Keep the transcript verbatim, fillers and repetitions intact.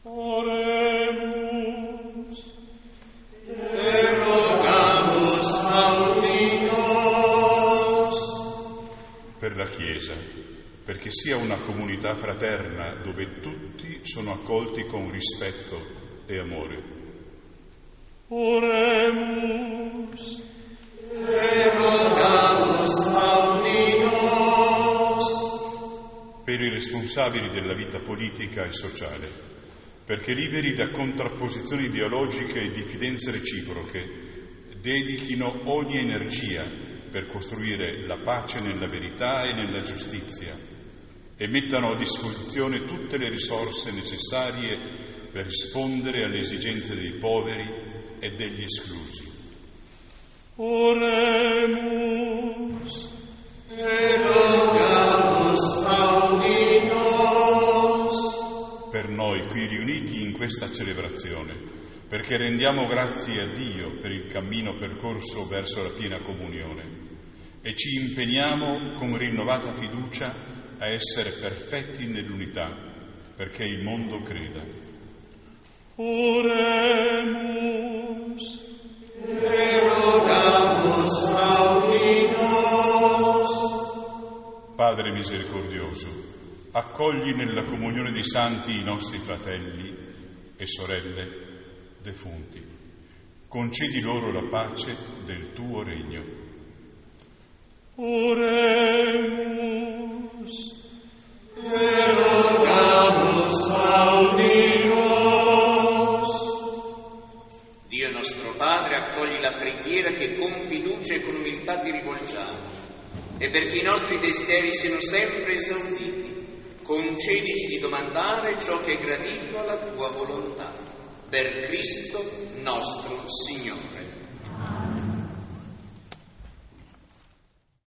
Oremus. Te rogamus audinos. Per la Chiesa, perché sia una comunità fraterna dove tutti sono accolti con rispetto e amore. Oremus. Te rogamus audinos. Per i responsabili della vita politica e sociale, perché liberi da contrapposizioni ideologiche e diffidenze reciproche, dedichino ogni energia per costruire la pace nella verità e nella giustizia e mettano a disposizione tutte le risorse necessarie per rispondere alle esigenze dei poveri e degli esclusi. Oremus. E rogamus audinos. Per noi qui riuniti in questa celebrazione, perché rendiamo grazie a Dio per il cammino percorso verso la piena comunione e ci impegniamo con rinnovata fiducia a essere perfetti nell'unità, perché il mondo creda. Oremus. E rogamus audinos. Padre misericordioso, accogli nella comunione dei santi i nostri fratelli e sorelle defunti. Concedi loro la pace del tuo regno. Oremus. E rogamus audinos. Dio nostro Padre, accogli la preghiera che con fiducia e con umiltà ti rivolgiamo, e perché i nostri desideri siano sempre esauditi, concedici di domandare ciò che è gradito alla tua volontà. Per Cristo nostro Signore.